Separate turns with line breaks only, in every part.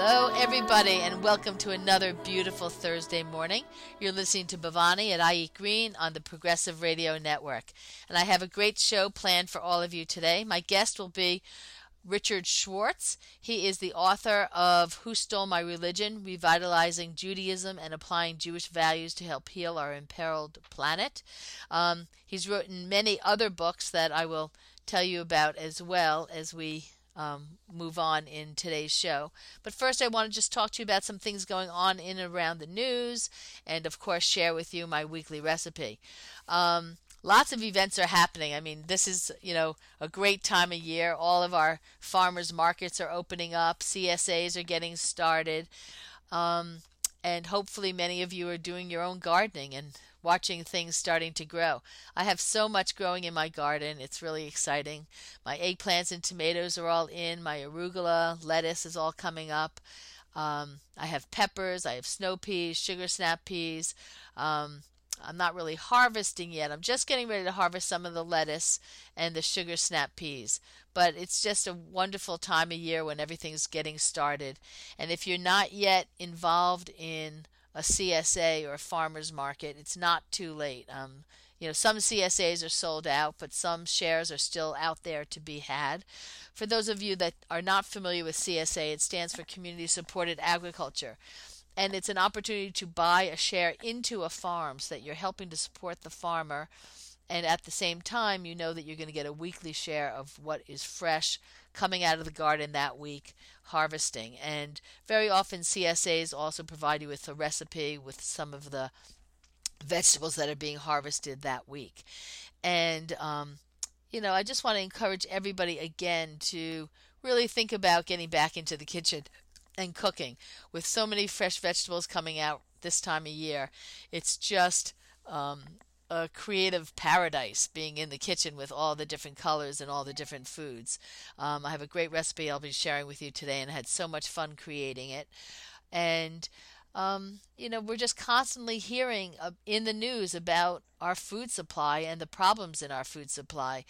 Hello, everybody, and welcome to another beautiful Thursday morning. You're listening to Bhavani at I Eat Green on the Progressive Radio Network. And I have a great show planned for all of you today. My guest will be Richard Schwartz. He is the author of Who Stole My Religion? Revitalizing Judaism and Applying Jewish Values to Help Heal Our Imperiled Planet. He's written many other books that I will tell you about as well as we move on in today's show. But first I want to just talk to you about some things going on in and around the news and of course share with you my weekly recipe. Lots of events are happening. I mean, this is, a great time of year. All of our farmers markets are opening up. CSAs are getting started. And hopefully many of you are doing your own gardening and watching things starting to grow. I have so much growing in my garden. It's really exciting. My eggplants and tomatoes are all in. My arugula, lettuce is all coming up. I have peppers. I have snow peas, sugar snap peas. I'm not really harvesting yet. I'm just getting ready to harvest some of the lettuce and the sugar snap peas. But it's just a wonderful time of year when everything's getting started. And if you're not yet involved in a CSA or a farmer's market, it's not too late. Some CSAs are sold out, but some shares are still out there to be had. For those of you that are not familiar with CSA, it stands for Community Supported Agriculture. And it's an opportunity to buy a share into a farm so that you're helping to support the farmer. And at the same time, you know that you're going to get a weekly share of what is fresh coming out of the garden that week, harvesting. And very often CSAs also provide you with a recipe with some of the vegetables that are being harvested that week. And, I just want to encourage everybody again to really think about getting back into the kitchen and cooking. With so many fresh vegetables coming out this time of year, it's just a creative paradise being in the kitchen with all the different colors and all the different foods. I have a great recipe I'll be sharing with you today, and I had so much fun creating it. And we're just constantly hearing in the news about our food supply and the problems in our food supply.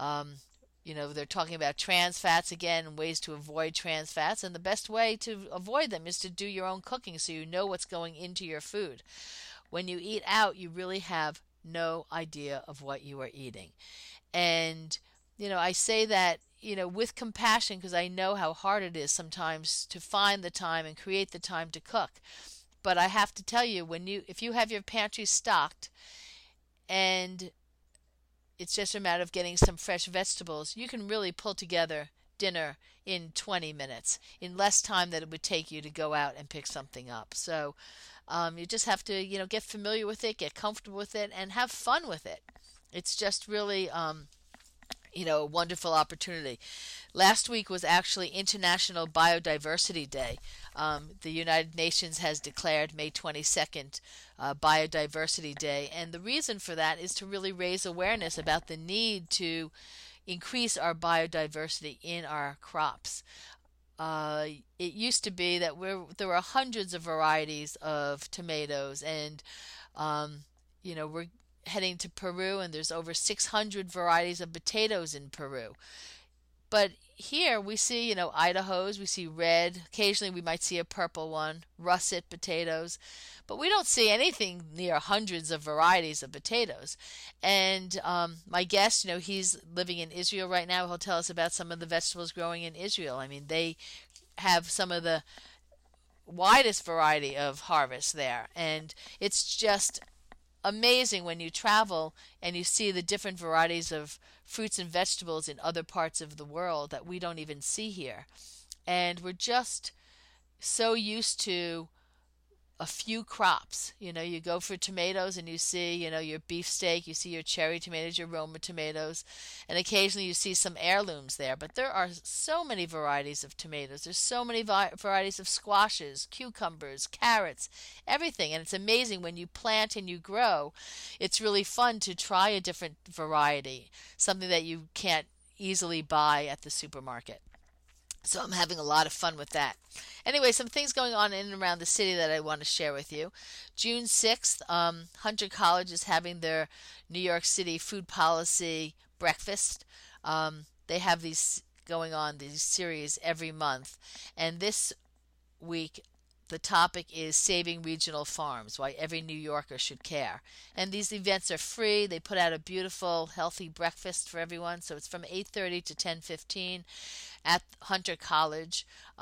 They're talking about trans fats again and ways to avoid trans fats. And the best way to avoid them is to do your own cooking so you know what's going into your food. When you eat out, you really have no idea of what you are eating. And, I say that, with compassion because I know how hard it is sometimes to find the time and create the time to cook. But I have to tell you, if you have your pantry stocked and it's just a matter of getting some fresh vegetables, you can really pull together dinner in 20 minutes, in less time than it would take you to go out and pick something up. So you just have to, get familiar with it, get comfortable with it, and have fun with it. It's just really, a wonderful opportunity. Last week was actually International Biodiversity Day. The United Nations has declared May 22nd Biodiversity Day, and the reason for that is to really raise awareness about the need to increase our biodiversity in our crops. It used to be that there were hundreds of varieties of tomatoes, and we're heading to Peru, and there's over 600 varieties of potatoes in Peru. But here we see, Idahos, we see red. Occasionally we might see a purple one, russet potatoes. But we don't see anything near hundreds of varieties of potatoes. And my guest, he's living in Israel right now. He'll tell us about some of the vegetables growing in Israel. I mean, they have some of the widest variety of harvest there. And it's just amazing when you travel and you see the different varieties of fruits and vegetables in other parts of the world that we don't even see here. And we're just so used to a few crops. You go for tomatoes and you see, your beefsteak, you see your cherry tomatoes, your Roma tomatoes, and occasionally you see some heirlooms there. But there are so many varieties of tomatoes. There's so many varieties of squashes, cucumbers, carrots, everything. And it's amazing when you plant and you grow. It's really fun to try a different variety, something that you can't easily buy at the supermarket. So I'm having a lot of fun with that. Anyway, some things going on in and around the city that I want to share with you. June 6th, Hunter College is having their New York City food policy breakfast. They have these going on, these series every month. And this week, the topic is saving regional farms, why every New Yorker should care. And these events are free. They put out a beautiful, healthy breakfast for everyone. So it's from 8:30 to 10:15 at Hunter College.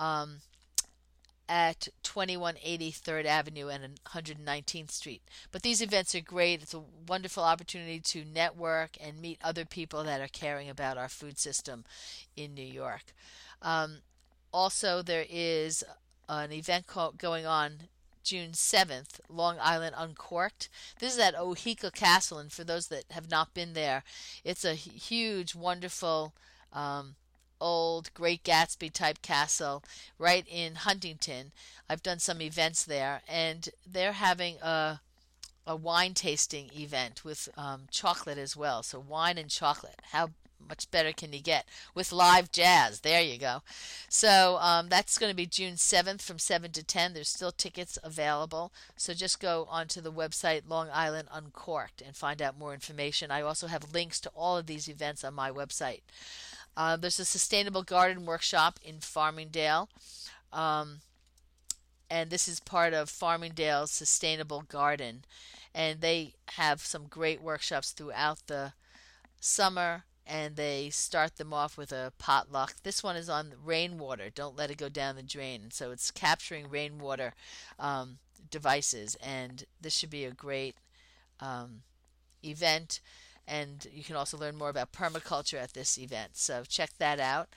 At 2180 3rd Avenue and 119th Street. But these events are great. It's a wonderful opportunity to network and meet other people that are caring about our food system in New York. Um, Also, there is an event going on June 7th, Long Island Uncorked. This is at Oheka Castle, and for those that have not been there, it's a huge, wonderful, old Great Gatsby type castle right in Huntington. I've done some events there, and they're having a wine tasting event with chocolate as well. So wine and chocolate. How much better can you get with live jazz? There you go. So that's going to be June 7th from 7 to 10. There's still tickets available. So just go onto the website Long Island Uncorked and find out more information. I also have links to all of these events on my website. There's a sustainable garden workshop in Farmingdale. And this is part of Farmingdale's Sustainable Garden. And they have some great workshops throughout the summer, and they start them off with a potluck. This one is on rainwater. Don't let it go down the drain. So it's capturing rainwater devices, and this should be a great event. And you can also learn more about permaculture at this event. So check that out.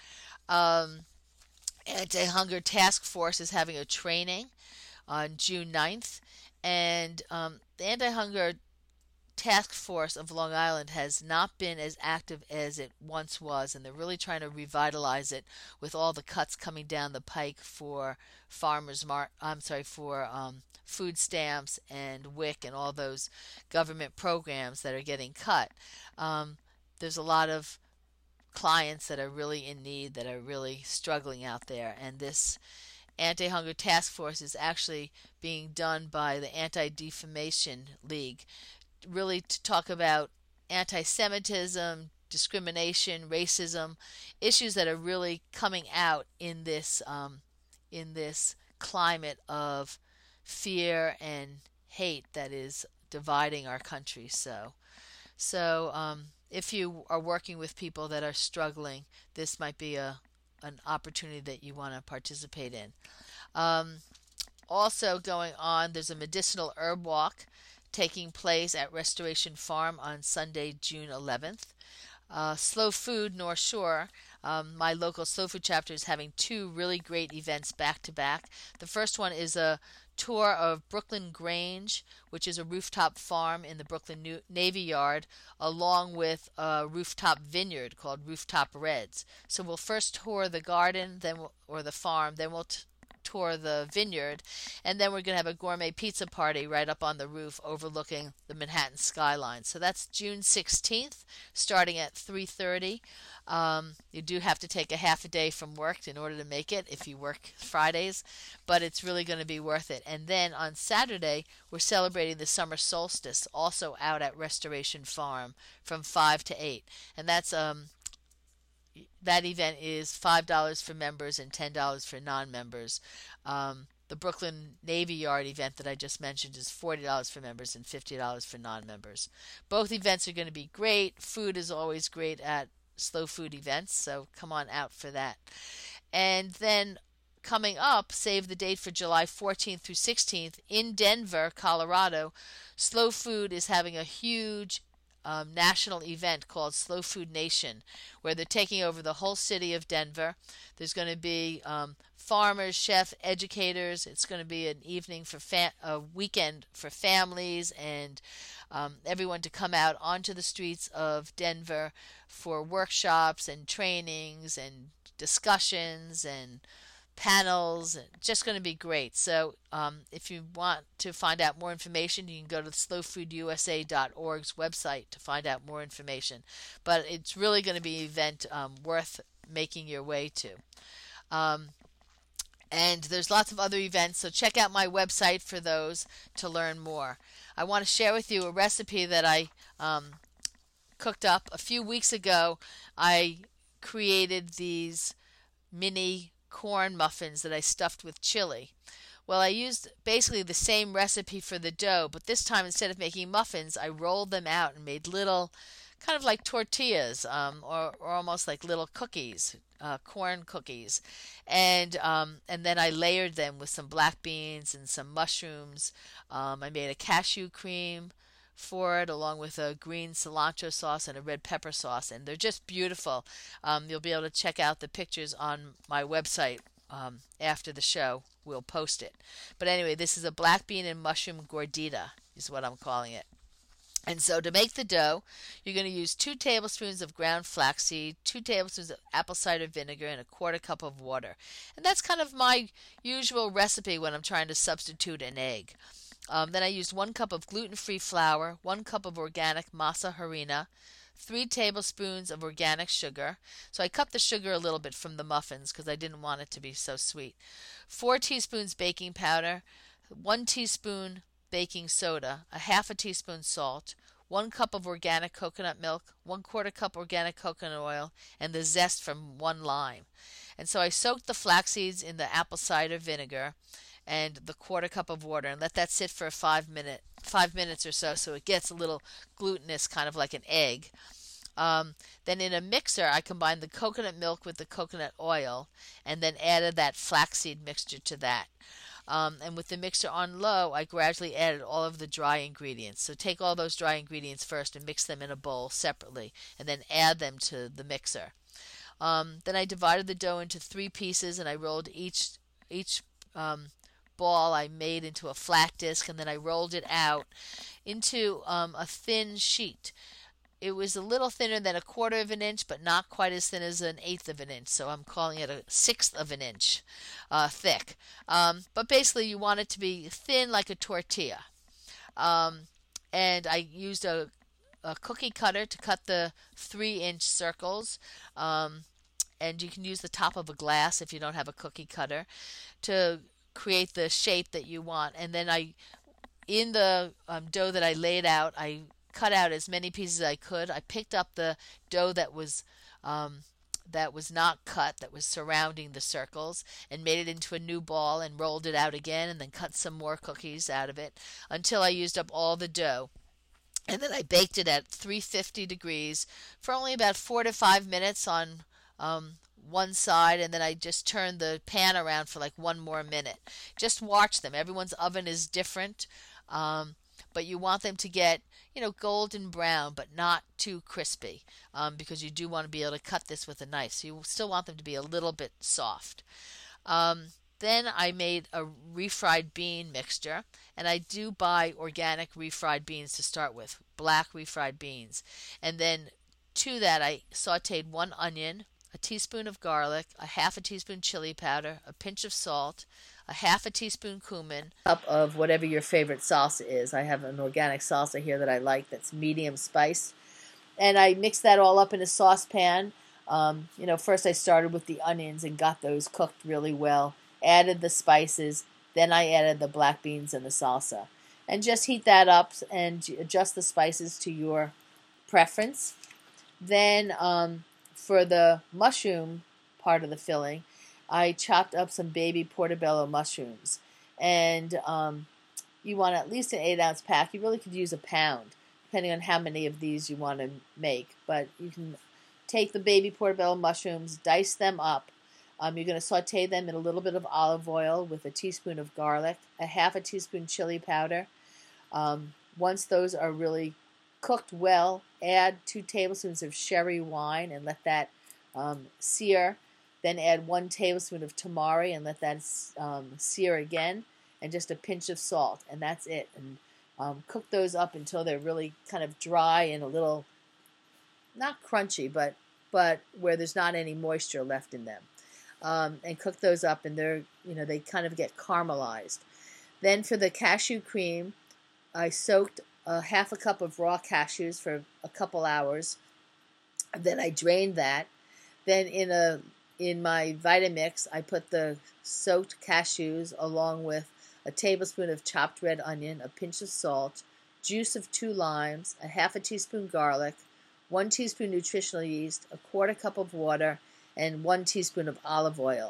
Anti-Hunger Task Force is having a training on June 9th. And the Anti-Hunger Task Force of Long Island has not been as active as it once was, and they're really trying to revitalize it with all the cuts coming down the pike for food stamps and WIC and all those government programs that are getting cut. There's a lot of clients that are really in need, that are really struggling out there, and this Anti-Hunger Task Force is actually being done by the Anti-Defamation League, really to talk about anti-Semitism, discrimination, racism, issues that are really coming out in this climate of fear and hate that is dividing our country. So if you are working with people that are struggling, this might be an opportunity that you want to participate in. Also going on, there's a medicinal herb walk taking place at Restoration Farm on Sunday, June 11th. Slow Food North Shore, my local slow food chapter, is having two really great events back to back. The first one is a tour of Brooklyn Grange, which is a rooftop farm in the Brooklyn Navy Yard, along with a rooftop vineyard called Rooftop Reds. So we'll first tour the garden, or the farm, then we'll tour the vineyard, and then we're going to have a gourmet pizza party right up on the roof overlooking the Manhattan skyline. So that's June 16th, starting at 3:30. You do have to take a half a day from work in order to make it if you work Fridays, but it's really going to be worth it. And then on Saturday, we're celebrating the summer solstice, also out at Restoration Farm from 5 to 8. And that's that event is $5 for members and $10 for non-members. The Brooklyn Navy Yard event that I just mentioned is $40 for members and $50 for non-members. Both events are going to be great. Food is always great at slow food events, so come on out for that. And then coming up, save the date for July 14th through 16th in Denver, Colorado. Slow Food is having a huge national event called Slow Food Nation, where they're taking over the whole city of Denver. There's going to be farmers, chefs, educators. It's going to be an evening for a weekend for families and everyone to come out onto the streets of Denver for workshops and trainings and discussions and panels. Just going to be great. So if you want to find out more information, you can go to slowfoodusa.org's website to find out more information. But it's really going to be an event worth making your way to. And there's lots of other events, so check out my website for those to learn more. I want to share with you a recipe that I cooked up a few weeks ago. I created these mini corn muffins that I stuffed with chili. Well, I used basically the same recipe for the dough, but this time instead of making muffins, I rolled them out and made little, kind of like tortillas, or almost like little cookies, corn cookies, and then I layered them with some black beans and some mushrooms. I made a cashew cream for it, along with a green cilantro sauce and a red pepper sauce, and they're just beautiful. You'll be able to check out the pictures on my website after the show. We'll post it. But anyway, this is a black bean and mushroom gordita, is what I'm calling it. And so to make the dough, you're going to use 2 tablespoons of ground flaxseed, 2 tablespoons of apple cider vinegar, and a quarter cup of water. And that's kind of my usual recipe when I'm trying to substitute an egg. Then I used 1 cup of gluten-free flour, 1 cup of organic masa harina, 3 tablespoons of organic sugar. So I cut the sugar a little bit from the muffins because I didn't want it to be so sweet. 4 teaspoons baking powder, 1 teaspoon baking soda, a half a teaspoon salt, 1 cup of organic coconut milk, 1/4 cup organic coconut oil, and the zest from 1 lime. And so I soaked the flax seeds in the apple cider vinegar and the 1/4 cup of water and let that sit for 5 minutes or so it gets a little glutinous, kind of like an egg. Then in a mixer, I combined the coconut milk with the coconut oil and then added that flaxseed mixture to that. And with the mixer on low, I gradually added all of the dry ingredients. So take all those dry ingredients first and mix them in a bowl separately, and then add them to the mixer. Then I divided the dough into 3 pieces, and I rolled each ball I made into a flat disc, and then I rolled it out into a thin sheet. It was a little thinner than 1/4 of an inch, but not quite as thin as 1/8 of an inch, so I'm calling it 1/6 of an inch thick. But basically you want it to be thin like a tortilla. And I used a cookie cutter to cut the 3-inch circles. And you can use the top of a glass if you don't have a cookie cutter to create the shape that you want. And then in the dough that I laid out, I cut out as many pieces as I could. I picked up the dough that was not cut, that was surrounding the circles, and made it into a new ball and rolled it out again, and then cut some more cookies out of it until I used up all the dough. And then I baked it at 350 degrees for only about 4 to 5 minutes on one side, and then I just turned the pan around for like 1 more minute. Just watch them. Everyone's oven is different, but you want them to get, golden brown, but not too crispy, because you do want to be able to cut this with a knife. So you still want them to be a little bit soft. Then I made a refried bean mixture, and I do buy organic refried beans to start with, black refried beans. And then to that I sauteed 1 onion, a teaspoon of garlic, a half a teaspoon chili powder, a pinch of salt, a half a teaspoon cumin, a cup of whatever your favorite salsa is. I have an organic salsa here that I like that's medium spice. And I mixed that all up in a saucepan. First I started with the onions and got those cooked really well. Added the spices. Then I added the black beans and the salsa. And just heat that up and adjust the spices to your preference. Then for the mushroom part of the filling, I chopped up some baby portobello mushrooms. And you want at least an 8-ounce pack. You really could use a pound, depending on how many of these you want to make. But you can take the baby portobello mushrooms, dice them up. You're going to saute them in a little bit of olive oil with a teaspoon of garlic, a half a teaspoon chili powder. Once those are really cooked well, add 2 tablespoons of sherry wine and let that sear. Then add 1 tablespoon of tamari and let that sear again, and just a pinch of salt, and that's it. And cook those up until they're really kind of dry and a little, not crunchy, but where there's not any moisture left in them. And cook those up, and they kind of get caramelized. Then for the cashew cream, I soaked a half a cup of raw cashews for a couple hours. Then I drained that. Then in my Vitamix, I put the soaked cashews along with a tablespoon of chopped red onion, a pinch of salt, juice of 2 limes, a half a teaspoon garlic, 1 teaspoon nutritional yeast, a 1/4 cup of water, and 1 teaspoon of olive oil.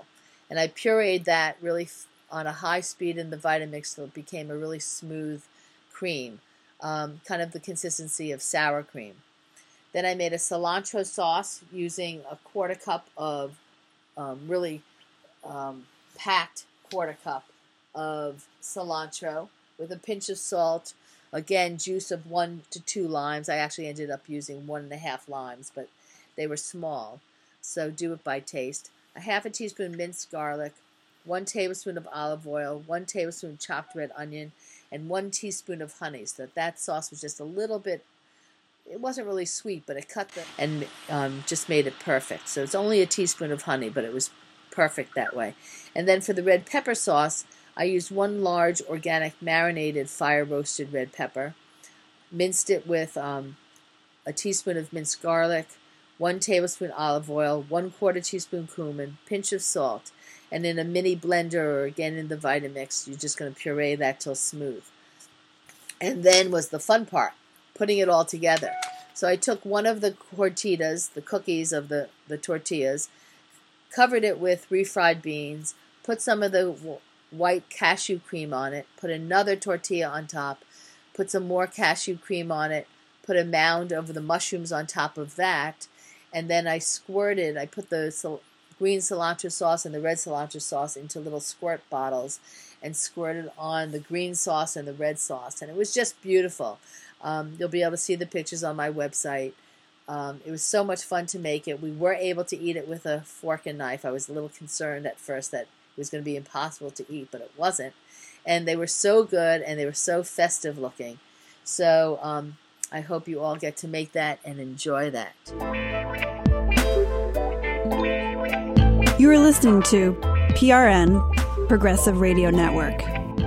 And I pureed that really on a high speed in the Vitamix till it became a really smooth cream, kind of the consistency of sour cream. Then I made a cilantro sauce using a quarter cup of really packed quarter cup of cilantro with a pinch of salt. Again, juice of 1 to 2 limes. I actually ended up using 1.5 limes, but they were small, so do it by taste. A half a teaspoon minced garlic, 1 tablespoon of olive oil, 1 tablespoon of chopped red onion, and 1 teaspoon of honey. So that sauce was just a little bit, it wasn't really sweet, but it cut the, and just made it perfect. So it's only a teaspoon of honey, but it was perfect that way. And then for the red pepper sauce, I used 1 large organic marinated fire roasted red pepper, minced it with a teaspoon of minced garlic, 1 tablespoon olive oil, 1/4 teaspoon cumin, pinch of salt, and in a mini blender or again in the Vitamix, you're just going to puree that till smooth. And then was the fun part, putting it all together. So I took one of the tortillas, the cookies of the tortillas, covered it with refried beans, put some of the white cashew cream on it, put another tortilla on top, put some more cashew cream on it, put a mound of the mushrooms on top of that, and then I put the green cilantro sauce and the red cilantro sauce into little squirt bottles and squirted on the green sauce and the red sauce, and it was just beautiful. You'll be able to see the pictures on my website. It was so much fun to make it. We were able to eat it with a fork and knife. I was a little concerned at first that it was going to be impossible to eat, but it wasn't. And they were so good, and they were so festive looking. So I hope you all get to make that and enjoy that.
You are listening to PRN, Progressive Radio Network.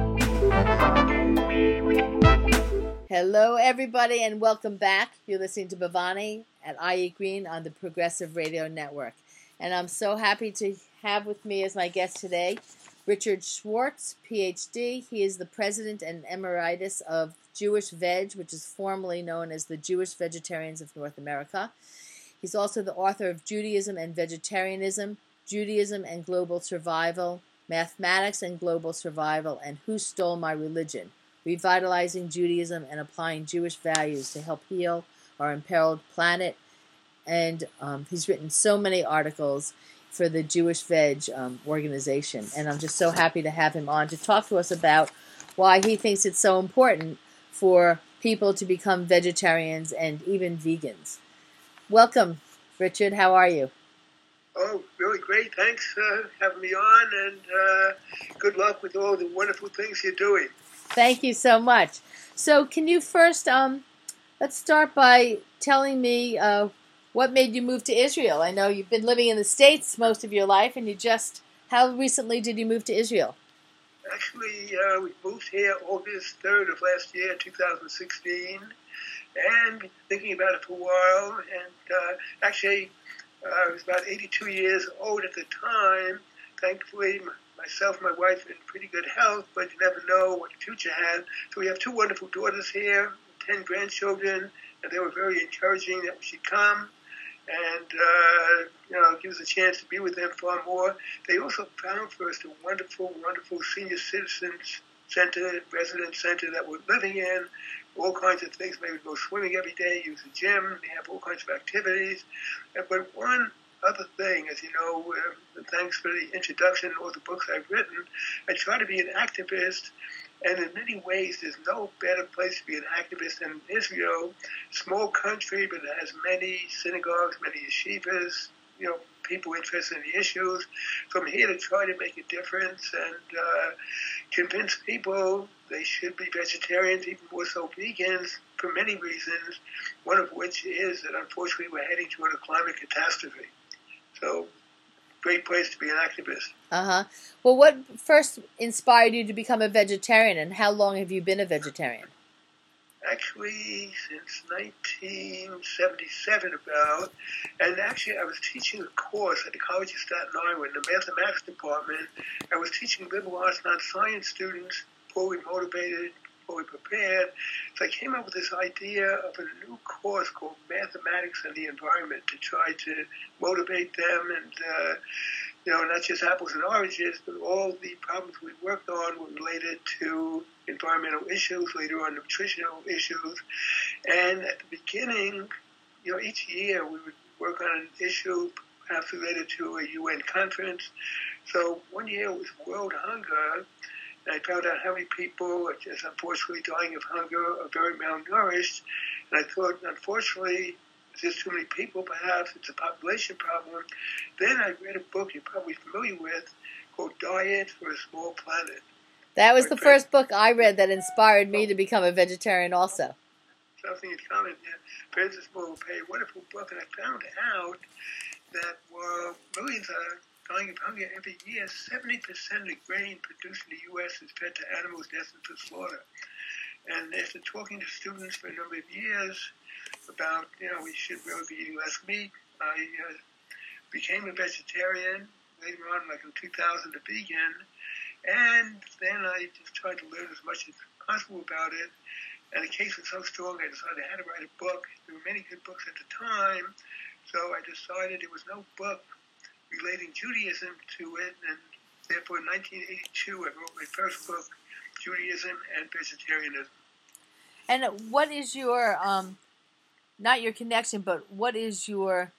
Hello, everybody, and welcome back. You're listening to Bhavani at I Eat Green on the Progressive Radio Network. And I'm so happy to have with me as my guest today Richard Schwartz, Ph.D. He is the president and emeritus of Jewish Veg, which is formerly known as the Jewish Vegetarians of North America. He's also the author of Judaism and Vegetarianism, Judaism and Global Survival, Mathematics and Global Survival, and Who Stole My Religion? Revitalizing Judaism and Applying Jewish Values to Help Heal Our Imperiled Planet. And he's written so many articles for the Jewish Veg organization. And I'm just so happy to have him on to talk to us about why he thinks it's so important for people to become vegetarians and even vegans. Welcome, Richard. How are you?
Oh, really great. Thanks for having me on, and good luck with all the wonderful things you're doing.
Thank you so much. So can you first, let's start by telling me what made you move to Israel? I know you've been living in the States most of your life, and how recently did you move to Israel?
Actually, we moved here August 3rd of last year, 2016, and thinking about it for a while, and actually I was about 82 years old at the time. Thankfully, myself and my wife were in pretty good health, but you never know what the future had. So we have 2 wonderful daughters here, 10 grandchildren, and they were very encouraging that we should come. And, give us a chance to be with them far more. They also found for us a wonderful, wonderful senior citizens center, residence center that we're living in. All kinds of things. Maybe go swimming every day, use the gym. They have all kinds of activities. But one other thing, as you know, thanks for the introduction and all the books I've written, I try to be an activist. And in many ways, there's no better place to be an activist than Israel. Small country, but it has many synagogues, many yeshivas, people interested in the issues. So I'm here to try to make a difference and convince people they should be vegetarians, even more so vegans, for many reasons, one of which is that unfortunately we're heading toward a climate catastrophe. So great place to be an activist.
Uh-huh. Well, what first inspired you to become a vegetarian, and how long have you been a vegetarian?
Actually, since 1977 about, and actually I was teaching a course at the College of Staten Island in the mathematics department. I was teaching liberal arts, non-science students, fully motivated, fully prepared. So I came up with this idea of a new course called Mathematics and the Environment to try to motivate them and not just apples and oranges, but all the problems we worked on were related to environmental issues, later on nutritional issues. And at the beginning, each year we would work on an issue perhaps related to a UN conference. So one year it was World Hunger, and I found out how many people are just unfortunately dying of hunger or very malnourished. And I thought, unfortunately, there's too many people, perhaps it's a population problem. Then I read a book you're probably familiar with called Diet for a Small Planet.
That was the first book I read that inspired me to become a vegetarian also.
Something in common, yeah. Francis Moore Pay, a wonderful book, and I found out that while millions are dying of hunger every year, 70% of the grain produced in the U.S. is fed to animals destined for slaughter. And after talking to students for a number of years about, we should really be eating less meat, I became a vegetarian, later on, like in 2000, a vegan, and then I just tried to learn as much as possible about it. And the case was so strong, I decided I had to write a book. There were many good books at the time, so I decided there was no book relating Judaism to it, and therefore in 1982 I wrote my first book, Judaism and Vegetarianism.
And what is your, not your connection, but what is your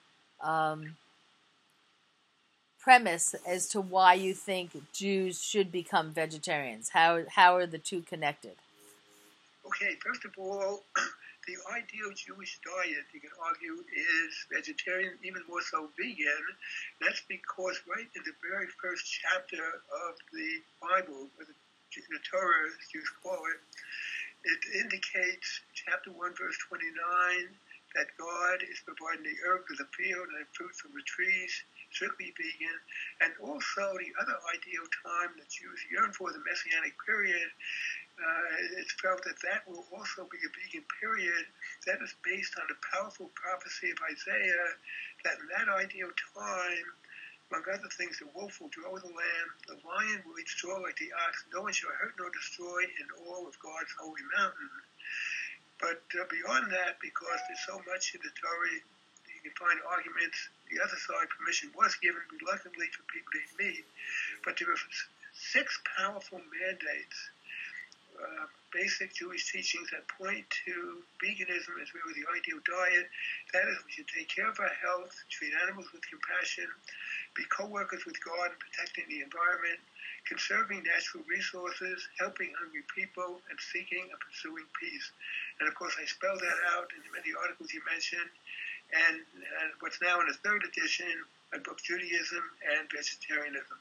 premise as to why you think Jews should become vegetarians? How are the two connected?
Okay, first of all, the ideal Jewish diet, you can argue, is vegetarian, even more so vegan. That's because right in the very first chapter of the Bible, or the Torah, as Jews call it, it indicates, chapter 1, verse 29, that God is providing the herb of the field and the fruits of the trees, strictly vegan, and also the other ideal time that Jews yearn for, the Messianic period. It's felt that will also be a vegan period. That is based on the powerful prophecy of Isaiah that in that ideal time, among other things, the wolf will draw the lamb, the lion will eat straw like the ox, no one shall hurt nor destroy in all of God's holy mountain. But beyond that, because there's so much in the Torah, you can find arguments. The other side, permission was given reluctantly for people to eat meat, but there are 6 powerful mandates, basic Jewish teachings that point to veganism as really the ideal diet. That is, we should take care of our health, treat animals with compassion, be co-workers with God in protecting the environment, conserving natural resources, helping hungry people, and seeking and pursuing peace. And of course, I spelled that out in many articles you mentioned, and what's now in the 3rd edition, my book Judaism and Vegetarianism.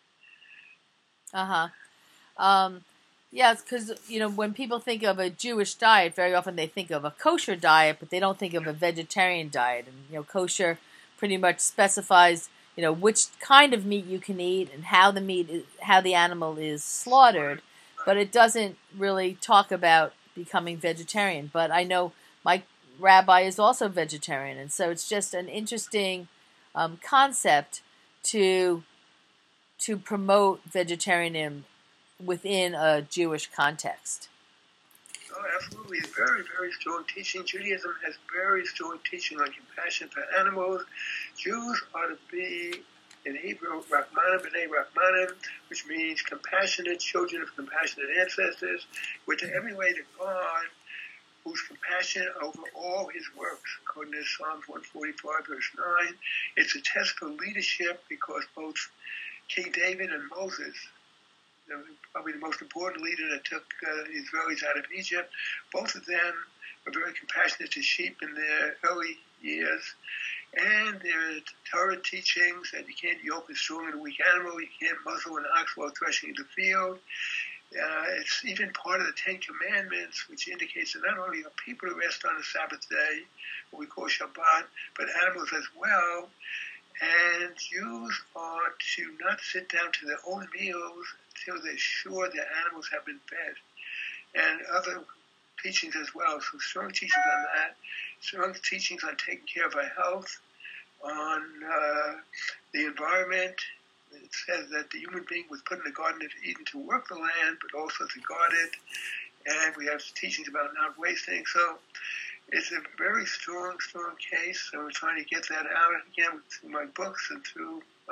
Yeah, because, when people think of a Jewish diet, very often they think of a kosher diet, but they don't think of a vegetarian diet. And, kosher pretty much specifies, which kind of meat you can eat and how the animal is slaughtered, but it doesn't really talk about becoming vegetarian. But I know my rabbi is also vegetarian, and so it's just an interesting concept to promote vegetarianism within a Jewish context.
Oh, absolutely. Very, very strong teaching. Judaism has very strong teaching on compassion for animals. Jews are to be, in Hebrew, Rahmanim b'nei Rahmanim, which means compassionate children of compassionate ancestors. We're to emulate a God who's compassionate over all his works, according to Psalms 145, verse 9. It's a test for leadership because both King David and Moses, probably the most important leader that took the Israelis out of Egypt, both of them were very compassionate to sheep in their early years. And there are Torah teachings that you can't yoke a strong and a weak animal, you can't muzzle an ox while threshing in the field. It's even part of the 10 Commandments, which indicates that not only are people to rest on the Sabbath day, what we call Shabbat, but animals as well. And Jews are to not sit down to their own meals until they're sure their animals have been fed. And other teachings as well. So strong teachings on that. Strong teachings on taking care of our health, on the environment. It says that the human being was put in the Garden of Eden to work the land, but also to guard it. And we have teachings about not wasting. So it's a very strong case, and we're trying to get that out again through my books and through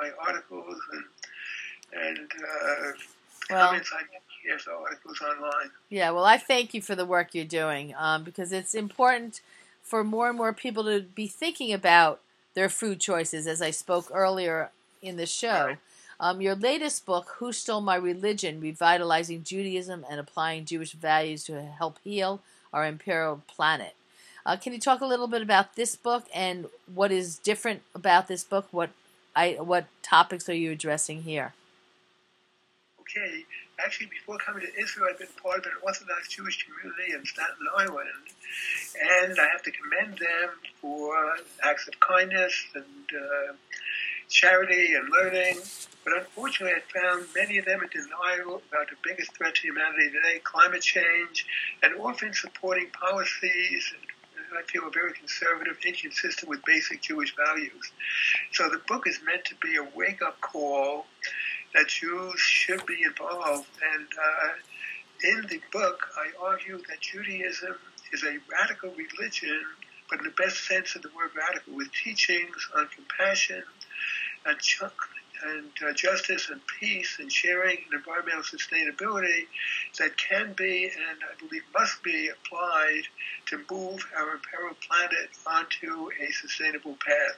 my articles and
Well,
comments I make after articles online.
yeah, well, I thank you for the work you're doing because it's important for more and more people to be thinking about their food choices, as I spoke earlier in the show.
Right.
Your latest book, Who Stole My Religion? Revitalizing Judaism and Applying Jewish Values to Help Heal Our Imperial Planet. Can you talk a little bit about this book and what is different about this book? What topics are you addressing here?
Okay, actually, before coming to Israel, I've been part of an Orthodox Jewish community in Staten Island, and I have to commend them for acts of kindness and charity and learning. But unfortunately, I found many of them in denial about the biggest threat to humanity today, climate change, and often supporting policies I feel are very conservative, inconsistent with basic Jewish values. So the book is meant to be a wake-up call that Jews should be involved. And in the book, I argue that Judaism is a radical religion, but in the best sense of the word radical, with teachings on compassion and justice and peace and sharing and environmental sustainability that can be and I believe must be applied to move our imperial planet onto a sustainable path.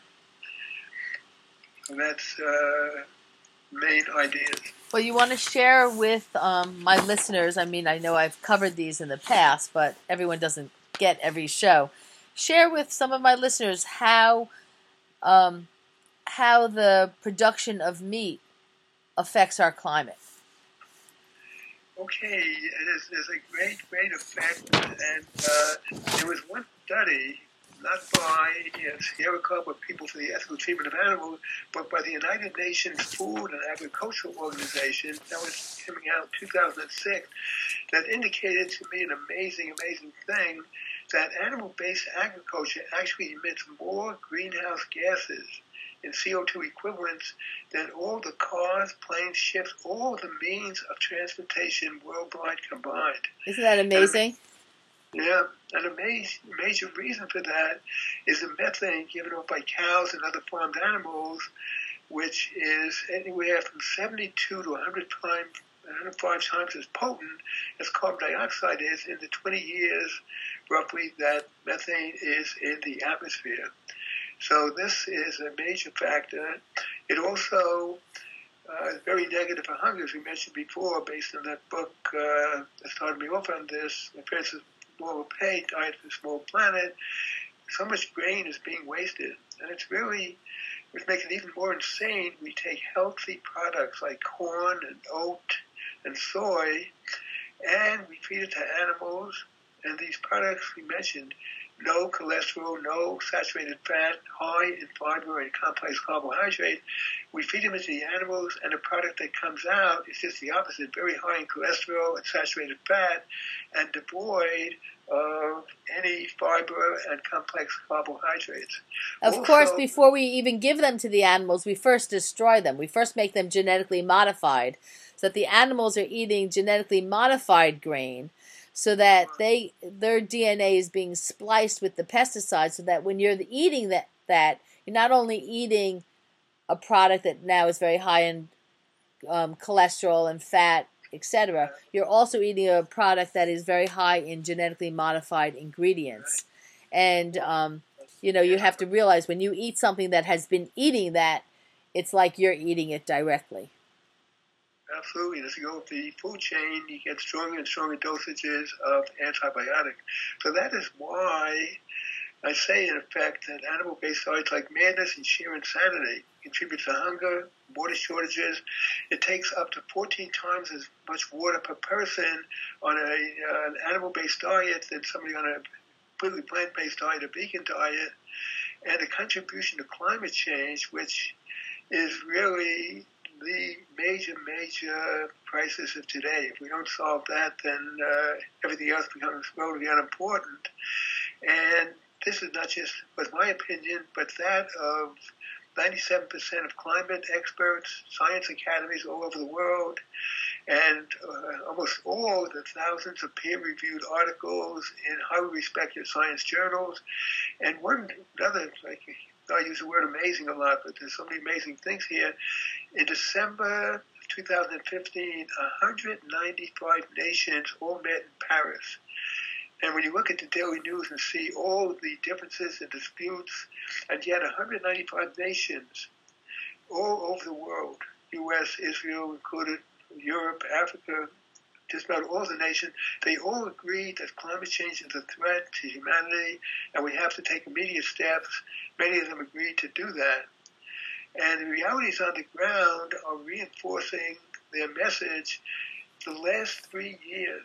So that's main ideas.
Well, you want to share with my listeners, I mean, I know I've covered these in the past, but everyone doesn't get every show. Share with some of my listeners how the production of meat affects our climate.
Okay, there's a great effect, and there was one study, not by Sierra Club or People for the Ethical Treatment of Animals, but by the United Nations Food and Agricultural Organization, that was coming out in 2006, that indicated to me an amazing thing, that animal-based agriculture actually emits more greenhouse gases in CO2 equivalents than all the cars, planes, ships, all the means of transportation worldwide combined.
Isn't that amazing?
And a major reason for that is the methane given off by cows and other farmed animals, which is anywhere from 72 to 105 times as potent as carbon dioxide is in the 20 years, roughly, that methane is in the atmosphere. So this is a major factor. It also is very negative for hunger, as we mentioned before, based on that book that started me off on this, Francis Moore Pay, Diet for a Small Planet. So much grain is being wasted. And it's really, which makes it even more insane, we take healthy products like corn and oat and soy, and we feed it to animals. And these products we mentioned, no cholesterol, no saturated fat, high in fiber and complex carbohydrate. We feed them to the animals, and the product that comes out is just the opposite, very high in cholesterol and saturated fat, and devoid of any fiber and complex carbohydrates.
Of course, before we even give them to the animals, we first destroy them. We first make them genetically modified, so that the animals are eating genetically modified grain, so that their DNA is being spliced with the pesticides, so that when you're eating that you're not only eating a product that now is very high in cholesterol and fat, etc., you're also eating a product that is very high in genetically modified ingredients. And you have to realize when you eat something that has been eating that, it's like you're eating it directly.
Absolutely. As you go up the food chain, you get stronger and stronger dosages of antibiotics. So that is why I say, in effect, that animal-based diets like madness and sheer insanity contribute to hunger, water shortages. It takes up to 14 times as much water per person on an animal-based diet than somebody on a completely plant-based diet, a vegan diet. And the contribution to climate change, which is really the major crisis of today. If we don't solve that, then everything else becomes relatively unimportant. And this is not just was my opinion, but that of 97% of climate experts, science academies all over the world, and almost all the thousands of peer-reviewed articles in highly respected science journals. And another I use the word amazing a lot, but there's so many amazing things here. In December 2015, 195 nations all met in Paris. And when you look at the daily news and see all the differences and disputes, and yet 195 nations all over the world, U.S., Israel included, Europe, Africa, just about all the nations, they all agreed that climate change is a threat to humanity and we have to take immediate steps. Many of them agreed to do that. And the realities on the ground are reinforcing their message. The last 3 years,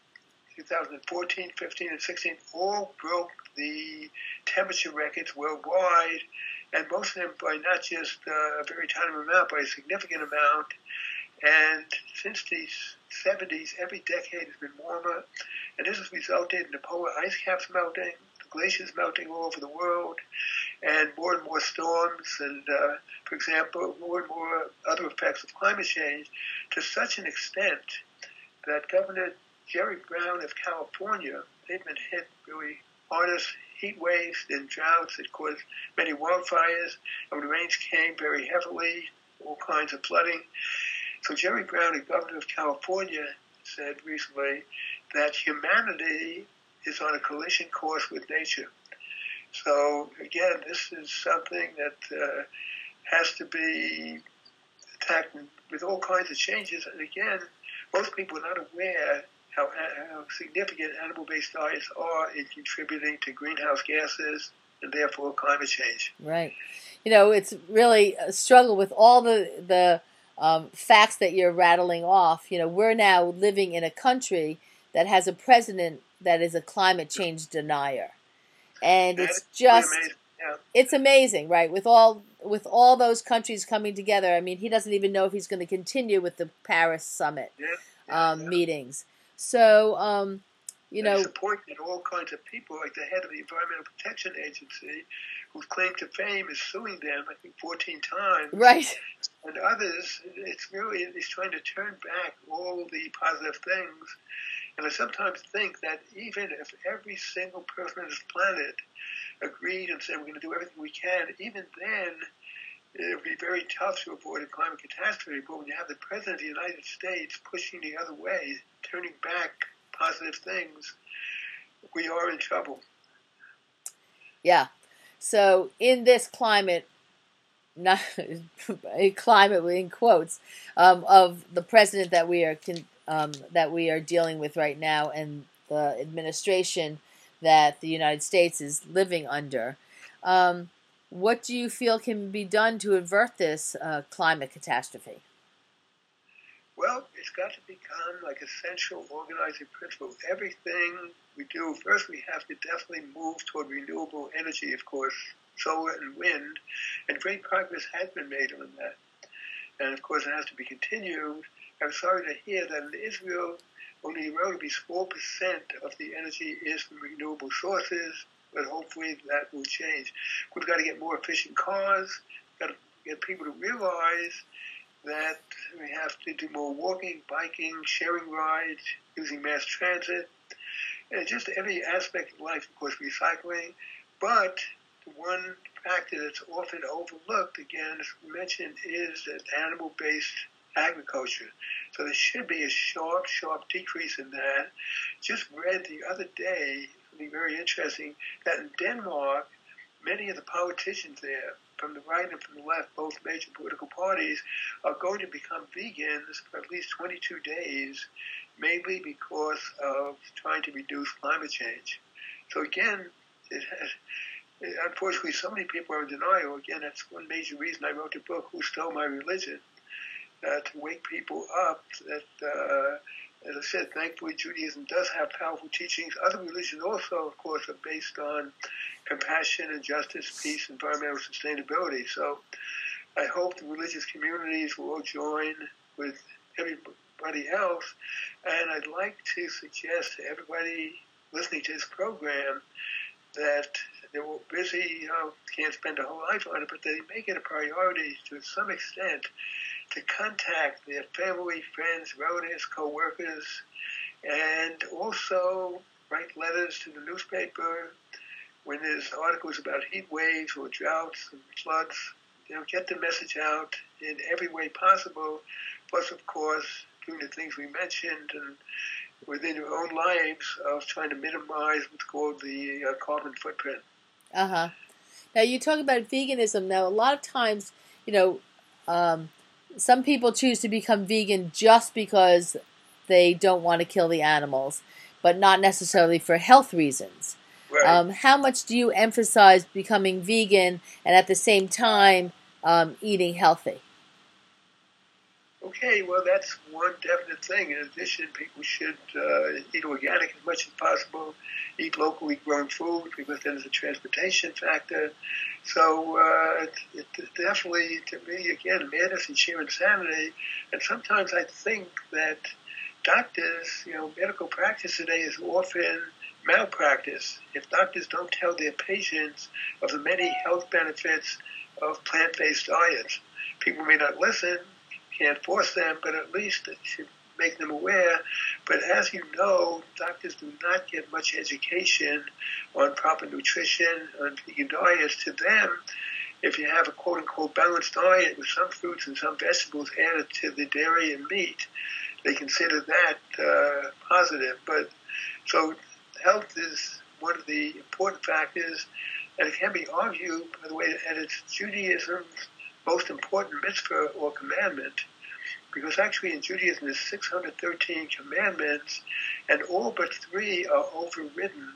2014, 15, and 16, all broke the temperature records worldwide, and most of them by not just a very tiny amount, by a significant amount. And since the 70s, every decade has been warmer, and this has resulted in the polar ice caps melting, the glaciers melting all over the world, and more storms, and, for example, more and more other effects of climate change, to such an extent that Governor Jerry Brown of California, they've been hit really hardest heat waves and droughts that caused many wildfires, and when the rains came very heavily, all kinds of flooding. So Jerry Brown, the governor of California, said recently that humanity is on a collision course with nature. So again, this is something that has to be attacked with all kinds of changes. And again, most people are not aware how significant animal-based diets are in contributing to greenhouse gases and therefore climate change.
Right. You know, it's really a struggle with all the facts that you're rattling off. You know, we're now living in a country that has a president that is a climate change denier. And it's just, amazing. Yeah. It's amazing, right? With all those countries coming together, I mean, he doesn't even know if he's going to continue with the Paris summit meetings. So, you know,
supported all kinds of people, like the head of the Environmental Protection Agency, whose claim to fame is suing them, I think, 14 times.
Right.
And others, it's trying to turn back all the positive things. And I sometimes think that even if every single person on this planet agreed and said we're going to do everything we can, even then it would be very tough to avoid a climate catastrophe. But when you have the President of the United States pushing the other way, turning back positive things, we are in trouble.
Yeah. So in this climate, not a climate in quotes, of the president that we are dealing with right now, and the administration that the United States is living under, what do you feel can be done to avert this climate catastrophe?
Well, it's got to become like a central organizing principle. Everything we do, first we have to definitely move toward renewable energy, of course, solar and wind, and great progress has been made on that. And of course it has to be continued. I'm sorry to hear that in Israel, only relatively small percent of the energy is from renewable sources, but hopefully that will change. We've got to get more efficient cars, we've got to get people to realize that we have to do more walking, biking, sharing rides, using mass transit, and just every aspect of life, of course, recycling. But the one factor that's often overlooked, again, as we mentioned, is that animal-based agriculture. So there should be a sharp decrease in that. Just read the other day, something very interesting, that in Denmark, many of the politicians there, from the right and from the left, both major political parties, are going to become vegans for at least 22 days, mainly because of trying to reduce climate change. So again, unfortunately, so many people are in denial. Again, that's one major reason I wrote the book, Who Stole My Religion? To wake people up that, as I said, thankfully Judaism does have powerful teachings. Other religions also, of course, are based on compassion and justice, peace, environmental sustainability. So I hope the religious communities will all join with everybody else. And I'd like to suggest to everybody listening to this program that they're all busy, can't spend a whole life on it, but they make it a priority to some extent to contact their family, friends, relatives, co-workers, and also write letters to the newspaper when there's articles about heat waves or droughts and floods, get the message out in every way possible. Plus, of course, doing the things we mentioned and within your own lives of trying to minimize what's called the carbon footprint.
Uh-huh. Now, you talk about veganism. Now, a lot of times, some people choose to become vegan just because they don't want to kill the animals, but not necessarily for health reasons.
Right.
How much do you emphasize becoming vegan and at the same time eating healthy?
Okay, well, that's one definite thing. In addition, people should eat organic as much as possible, eat locally grown food, because then there's a transportation factor. So it definitely, to me, again, madness and sheer insanity. And sometimes I think that doctors, medical practice today is often malpractice. If doctors don't tell their patients of the many health benefits of plant-based diets, people may not listen. Can't force them, but at least it should make them aware. But as you know, doctors do not get much education on proper nutrition, on vegan diets. To them, if you have a quote-unquote balanced diet with some fruits and some vegetables added to the dairy and meat, they consider that positive. But so health is one of the important factors, and it can be argued, by the way, that it's Judaism's most important mitzvah or commandment, because actually in Judaism there's 613 commandments, and all but 3 are overridden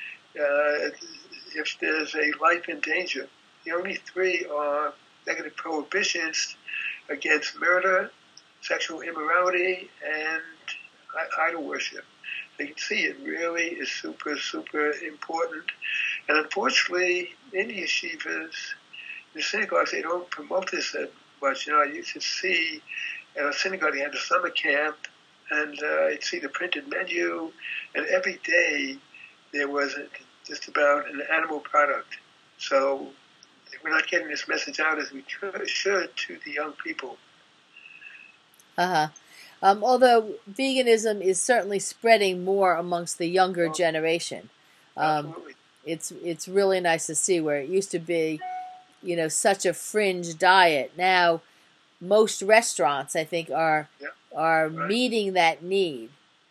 if there's a life in danger. The only 3 are negative prohibitions against murder, sexual immorality, and idol worship. You can see it really is super, super important. And unfortunately, in the yeshivas, the synagogues, they don't promote this that much. I used to see at a synagogue, they had a summer camp, and I'd see the printed menu, and every day there was just about an animal product. So we're not getting this message out as we should to the young people.
Uh-huh. Although veganism is certainly spreading more amongst the younger generation.
Absolutely.
It's really nice to see where it used to be, such a fringe diet. Now, most restaurants, I think, are meeting that need.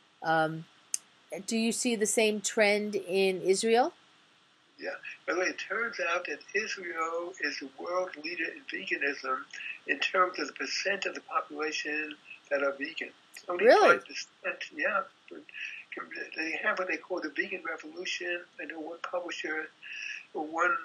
Do you see the same trend in Israel?
Yeah. By the way, it turns out that Israel is the world leader in veganism in terms of the percent of the population that are vegan. Only
Really?
5%. Yeah. They have what they call the vegan revolution. I know one publisher, one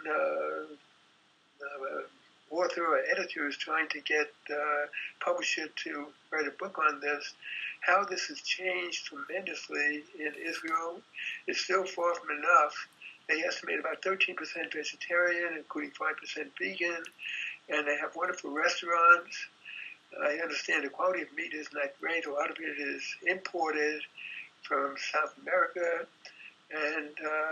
author or editor is trying to get publisher to write a book on this. How this has changed tremendously in Israel is still far from enough. They estimate about 13% vegetarian, including 5% vegan, and they have wonderful restaurants. I understand the quality of meat is not great. A lot of it is imported from South America, and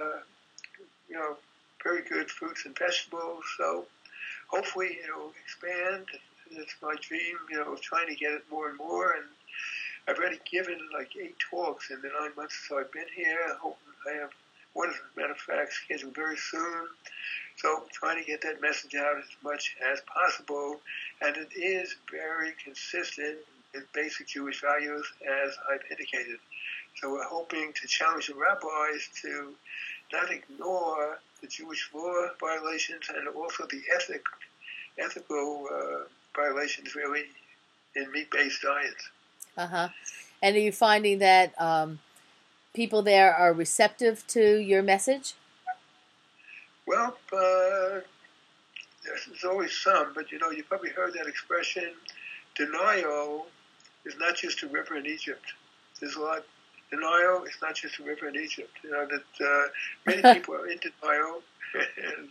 very good fruits and vegetables. So hopefully it'll expand. It's my dream, of trying to get it more and more. And I've already given like 8 talks in the 9 months so I've been here. I hope I have one, as a matter of fact, scheduled very soon. So trying to get that message out as much as possible. And it is very consistent with basic Jewish values, as I've indicated. So we're hoping to challenge the rabbis to not ignore the Jewish law violations and also the ethical violations, really, in meat-based diets.
Uh-huh. And are you finding that people there are receptive to your message?
Well, there's always some, but you've probably heard that expression, denial is not just a river in Egypt. There's a lot. Denial is not just a river in Egypt. That many people are in denial, and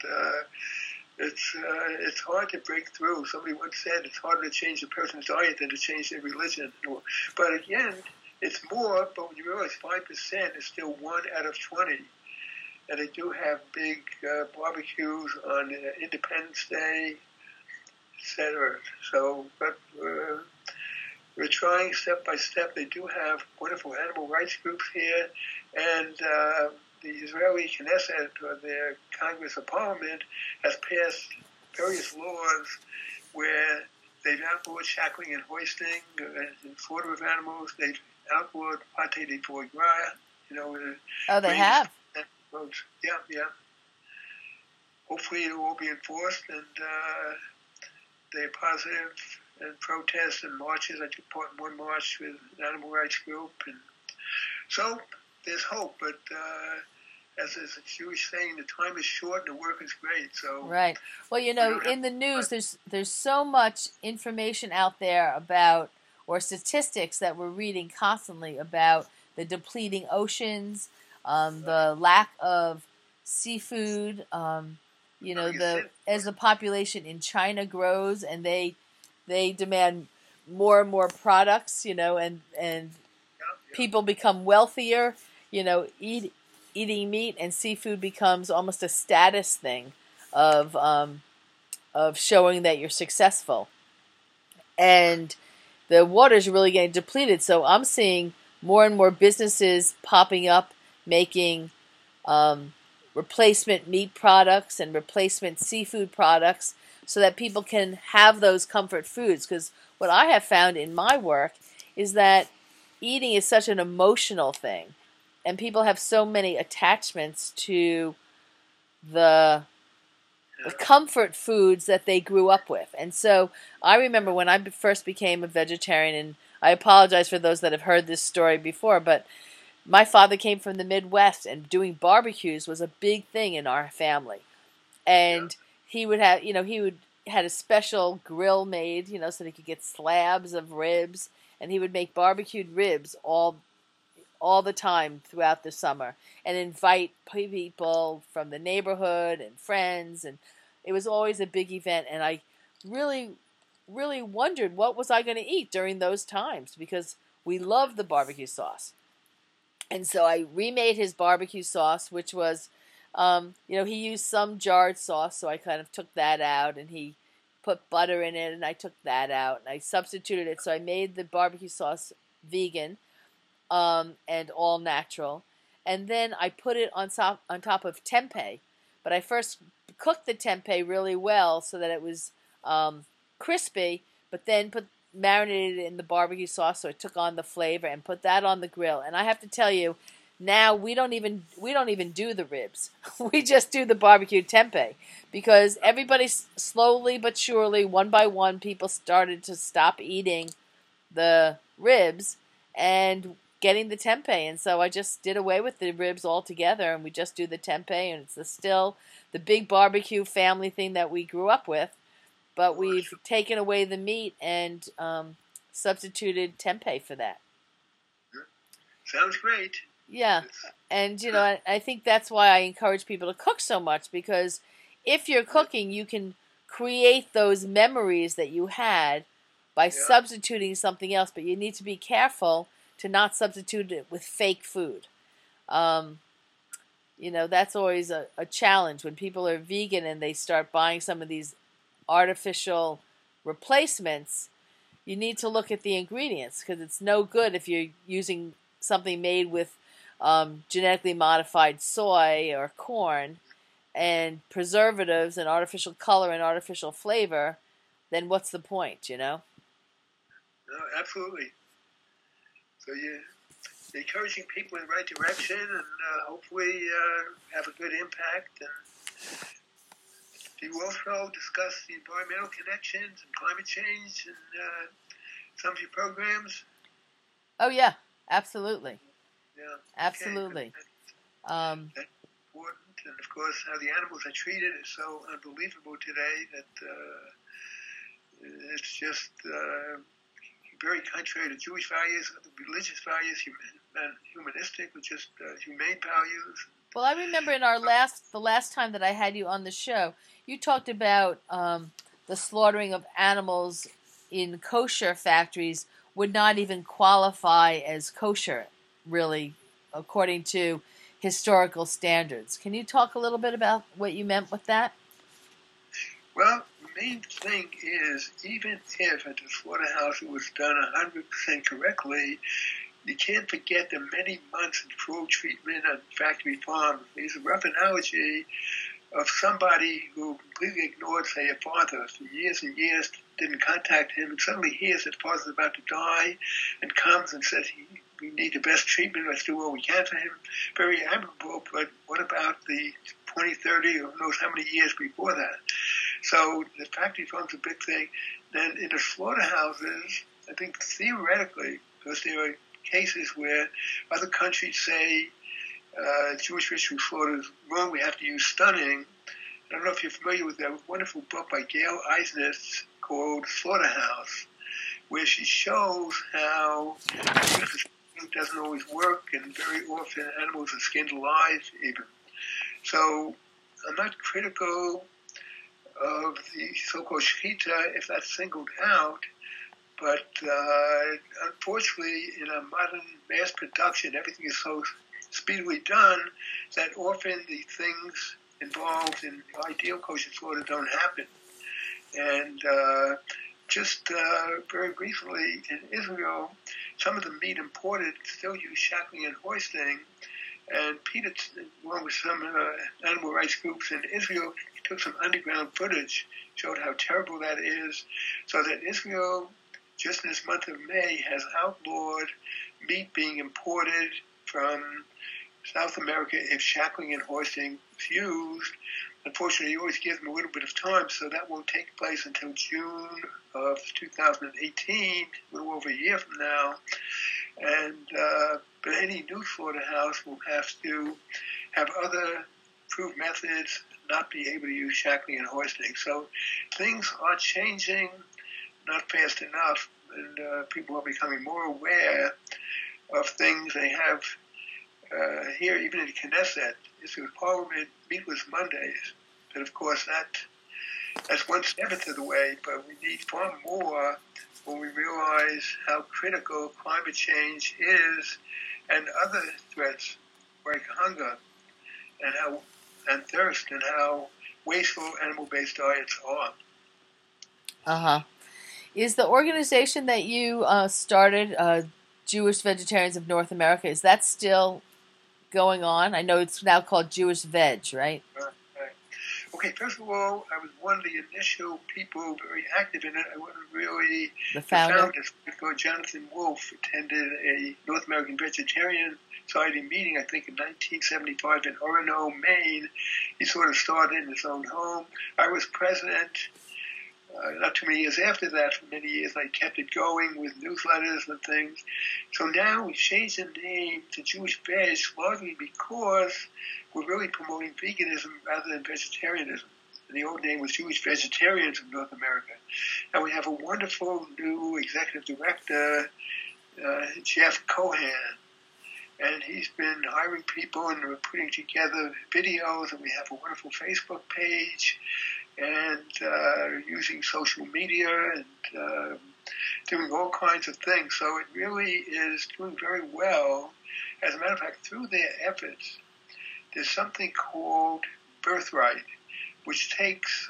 it's hard to break through. Somebody once said it's harder to change a person's diet than to change their religion. But again, it's more, but when you realize 5% is still 1 out of 20. And they do have big barbecues on Independence Day, etc. So, but we're trying step by step. They do have wonderful animal rights groups here, and the Israeli Knesset, or their Congress or Parliament, has passed various laws where they've outlawed shackling and hoisting, and slaughter of animals. They've outlawed pâté de foie gras.
Oh, they have.
Yeah. Hopefully, it will be enforced, and they're positive and protests and marches. I took part in one march with an animal rights group, and so there's hope. But as is a Jewish saying, the time is short and the work is great. So
right. Well, in the news, there's so much information out there about, or statistics that we're reading constantly about the depleting oceans, the lack of seafood. As the population in China grows and they demand more and more products, and people become wealthier, eating meat and seafood becomes almost a status thing of showing that you're successful. And the water's really getting depleted. So I'm seeing more and more businesses popping up making replacement meat products and replacement seafood products so that people can have those comfort foods. Because what I have found in my work is that eating is such an emotional thing, and people have so many attachments to the comfort foods that they grew up with. And so I remember when I first became a vegetarian, and I apologize for those that have heard this story before, but my father came from the Midwest, and doing barbecues was a big thing in our family. And he would have, had a special grill made, so that he could get slabs of ribs, and he would make barbecued ribs all the time throughout the summer, and invite people from the neighborhood and friends, and it was always a big event. And I really, really wondered what was I going to eat during those times, because we loved the barbecue sauce. And so I remade his barbecue sauce, which was, he used some jarred sauce, so I kind of took that out, and he put butter in it, and I took that out, and I substituted it. So I made the barbecue sauce vegan, and all natural. And then I put it on top of tempeh. But I first cooked the tempeh really well so that it was crispy, but then marinated it in the barbecue sauce so it took on the flavor, and put that on the grill. And I have to tell you, now we don't even do the ribs. We just do the barbecued tempeh, because everybody slowly but surely, one by one, people started to stop eating the ribs and getting the tempeh. And so I just did away with the ribs altogether, and we just do the tempeh, and it's still the big barbecue family thing that we grew up with. But we've taken away the meat and substituted tempeh for that.
Sounds great.
Yeah. And, I think that's why I encourage people to cook so much, because if you're cooking, you can create those memories that you had by substituting something else. But you need to be careful to not substitute it with fake food. That's always a challenge when people are vegan and they start buying some of these artificial replacements. You need to look at the ingredients, because it's no good if you're using something made with genetically modified soy or corn and preservatives and artificial color and artificial flavor. Then what's the point,
No, absolutely. So you're encouraging people in the right direction, and hopefully have a good impact. And do you also discuss the environmental connections and climate change in some of your programs?
Oh, yeah, absolutely.
Yeah,
absolutely.
That's important, and of course, how the animals are treated is so unbelievable today that it's just very contrary to Jewish values, religious values, humanistic, or just humane values.
Well, I remember in the last time that I had you on the show, you talked about the slaughtering of animals in kosher factories would not even qualify as kosher, really, according to historical standards. Can you talk a little bit about what you meant with that?
Well, the main thing is, even if at the slaughterhouse it was done 100% correctly, you can't forget the many months of cruel treatment on factory farms. It's a rough analogy of somebody who completely ignored, say, a father for years and years, didn't contact him, and suddenly hears that father's about to die and comes and says, we need the best treatment, let's do what we can for him. Very admirable, but what about the 20, 30, or who knows how many years before that? So the factory farm's a big thing. Then in the slaughterhouses, I think theoretically, because there are cases where other countries say Jewish ritual slaughter is wrong, we have to use stunning. I don't know if you're familiar with that wonderful book by Gail Eisnitz called Slaughterhouse, where she shows how it doesn't always work, and very often animals are skinned alive even. So I'm not critical of the so-called shechita if that's singled out, but unfortunately in a modern mass production, everything is so speedily done that often the things involved in ideal kosher slaughter don't happen. And just very recently in Israel, some of the meat imported still use shackling and hoisting. And Peter, along with some animal rights groups in Israel, took some underground footage, showed how terrible that is, so that Israel, just in this month of May, has outlawed meat being imported from South America if shackling and hoisting is used. Unfortunately, you always give them a little bit of time, so that won't take place until June of 2018, a little over a year from now. And but any new slaughterhouse will have to have other approved methods, not be able to use shackling and hoisting. So things are changing, not fast enough, and people are becoming more aware of things they have here, even in the Knesset. Israel's Parliament, meatless Mondays. But of course, that's one step into the way, but we need far more when we realize how critical climate change is and other threats like hunger and thirst, and how wasteful animal-based diets are.
Uh-huh. Is the organization that you started, Jewish Vegetarians of North America, is that still going on? I know it's now called Jewish Veg, right?
Right. Okay, first of all, I was one of the initial people very active in it. I wasn't really
the founder.
Jonathan Wolf attended a North American Vegetarian Society meeting, I think in 1975 in Orono, Maine. He sort of started in his own home. I was president. Not too many years after that, for many years, I kept it going with newsletters and things. So now we changed the name to Jewish Veg, largely because we're really promoting veganism rather than vegetarianism. And the old name was Jewish Vegetarians of North America. And we have a wonderful new executive director, Jeff Cohen. And he's been hiring people, and we're putting together videos, and we have a wonderful Facebook page, and using social media and doing all kinds of things. So it really is doing very well. As a matter of fact, through their efforts, there's something called Birthright, which takes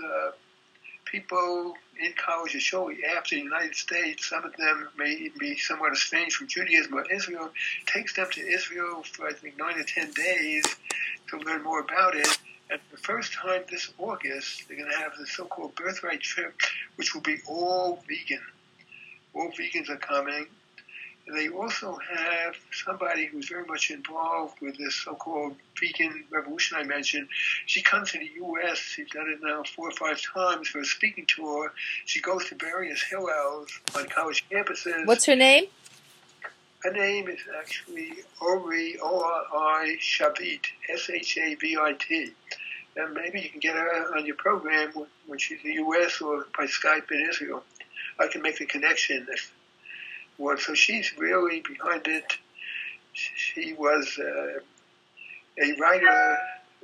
people in college, shortly after the United States. Some of them may even be somewhat estranged from Judaism or Israel, takes them to Israel for, I think, 9 or 10 days to learn more about it. And for the first time this August, they're going to have the so-called Birthright trip, which will be all vegan. All vegans are coming. And they also have somebody who's very much involved with this so-called vegan revolution I mentioned. She comes to the U.S. She's done it now 4 or 5 times for a speaking tour. She goes to various Hillels on college campuses.
What's her name?
Her name is actually Ori, O-R-I, Shavit, S-H-A-V-I-T. And maybe you can get her on your program when she's in the U.S. or by Skype in Israel. I can make the connection if you want. So she's really behind it. She was a writer,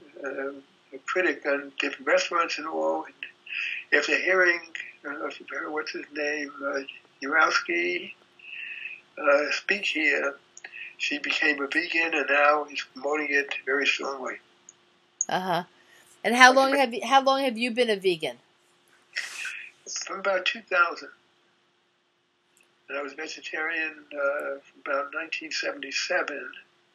a critic on different restaurants and all. And after hearing, I don't know if you've heard, what's his name, Urowski, speak here, she became a vegan, and now he's promoting it very strongly.
Uh-huh. And how long have you been a vegan?
From about 2000. And I was vegetarian from about 1977.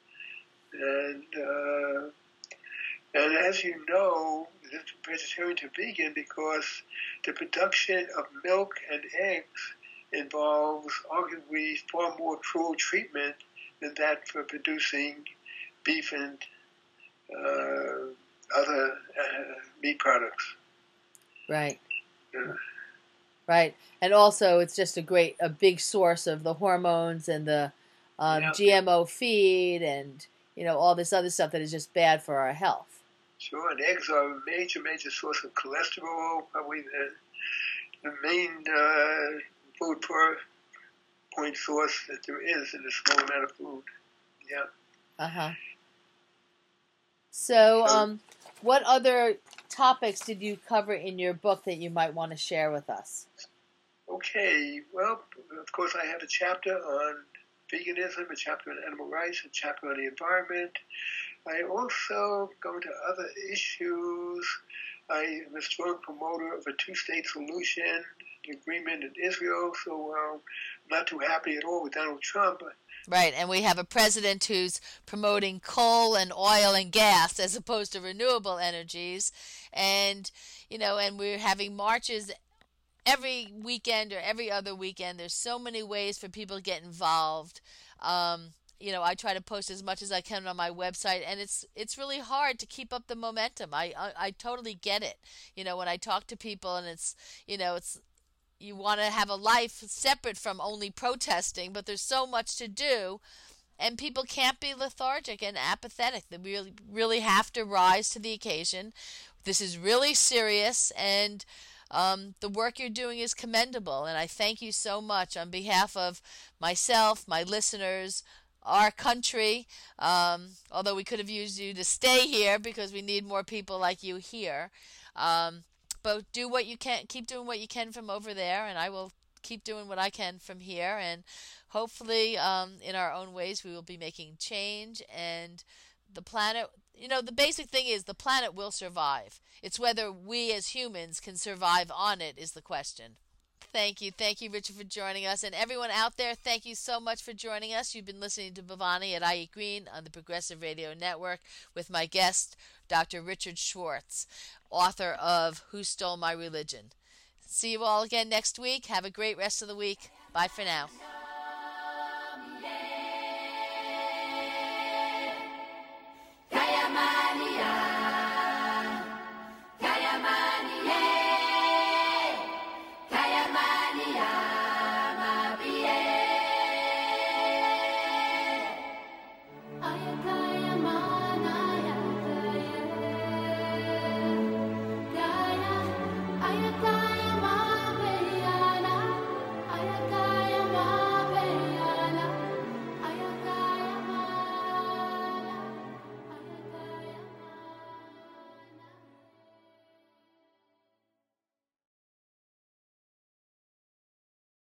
And as you know, it's vegetarian to vegan because the production of milk and eggs involves arguably far more cruel treatment than that for producing beef and other meat products.
Right.
Yeah.
Right. And also, it's just a big source of the hormones and the GMO feed and, all this other stuff that is just bad for our health.
Sure, and eggs are a major source of cholesterol, probably the main food point source that there is in a small amount of food. Yeah.
Uh-huh. So, what other topics did you cover in your book that you might want to share with us?
Okay, well, of course I have a chapter on veganism, a chapter on animal rights, a chapter on the environment. I also go into other issues. I am a strong promoter of a two-state solution, agreement in Israel, so I'm not too happy at all with Donald Trump.
Right, and we have a president who's promoting coal and oil and gas as opposed to renewable energies, and and we're having marches every weekend or every other weekend. There's so many ways for people to get involved. I try to post as much as I can on my website, and it's really hard to keep up the momentum. I totally get it. When I talk to people, and it's you want to have a life separate from only protesting, but there's so much to do, and people can't be lethargic and apathetic. They really have to rise to the occasion. This is really serious, and the work you're doing is commendable, and I thank you so much on behalf of myself, my listeners, our country, although we could have used you to stay here because we need more people like you here. But do what you can, keep doing what you can from over there, and I will keep doing what I can from here, and hopefully in our own ways we will be making change, and the planet, the basic thing is the planet will survive. It's whether we as humans can survive on it is the question. Thank you, Richard, for joining us. And everyone out there, thank you so much for joining us. You've been listening to Bhavani at I Eat Green on the Progressive Radio Network with my guest, Dr. Richard Schwartz, author of Who Stole My Religion. See you all again next week. Have a great rest of the week. Bye for now.